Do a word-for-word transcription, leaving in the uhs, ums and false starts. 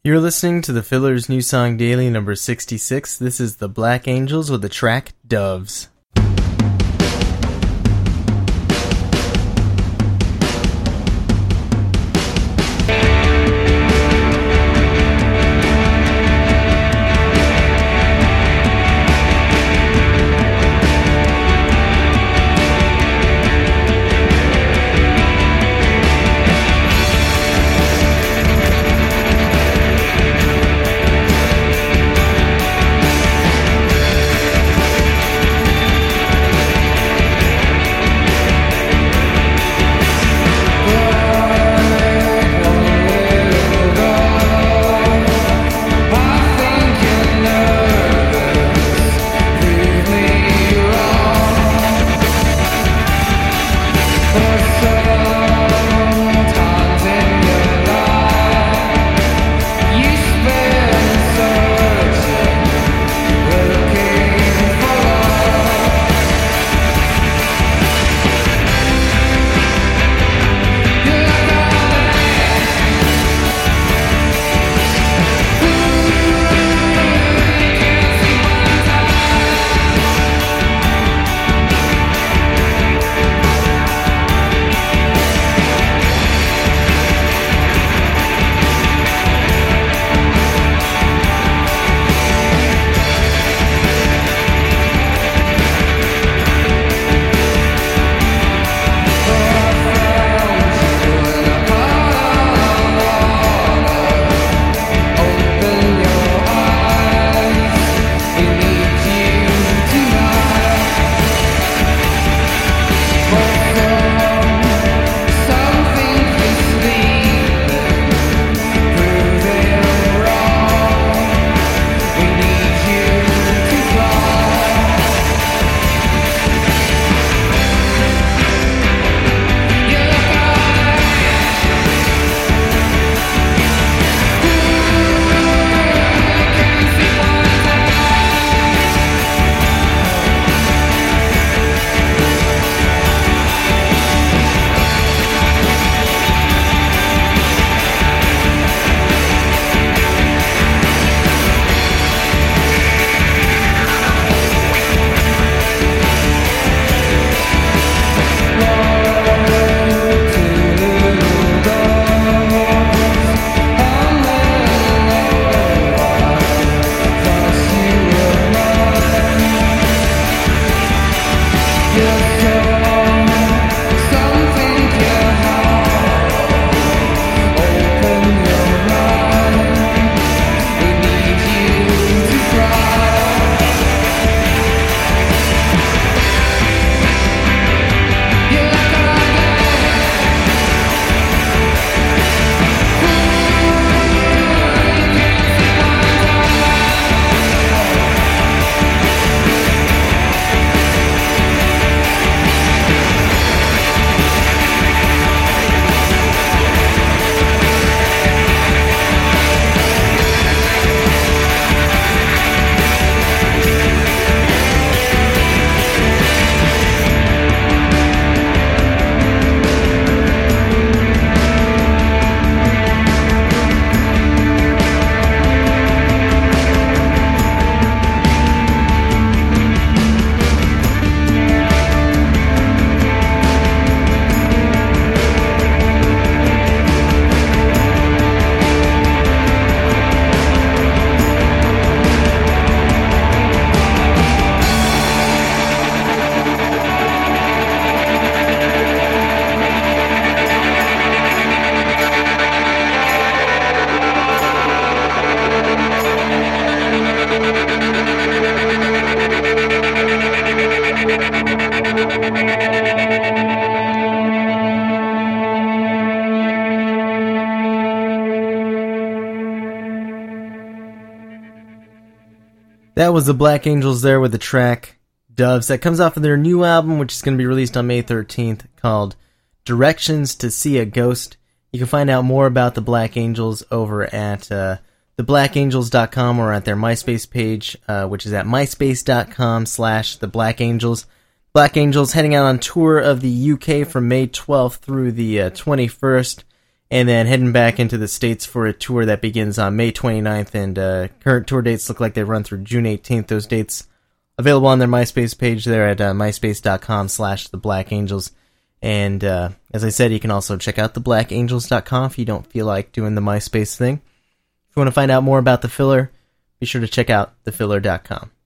You're listening to the Filler's New Song Daily number sixty-six. This is the Black Angels with the track Doves. That was the Black Angels there with the track Doves. That comes off of their new album, which is going to be released on May thirteenth, called Directions to See a Ghost. You can find out more about the Black Angels over at uh, the black angels dot com or at their MySpace page, uh, which is at myspace.com slash the Black Angels. Black Angels heading out on tour of the U K from May twelfth through the uh, twenty-first. and then heading back into the States for a tour that begins on May twenty-ninth, and uh, current tour dates look like they run through June eighteenth. Those dates available on their MySpace page there at uh, myspace.com slash the Black Angels. And uh, as I said, you can also check out the black angels dot com if you don't feel like doing the MySpace thing. If you want to find out more about The Filler, be sure to check out the filler dot com.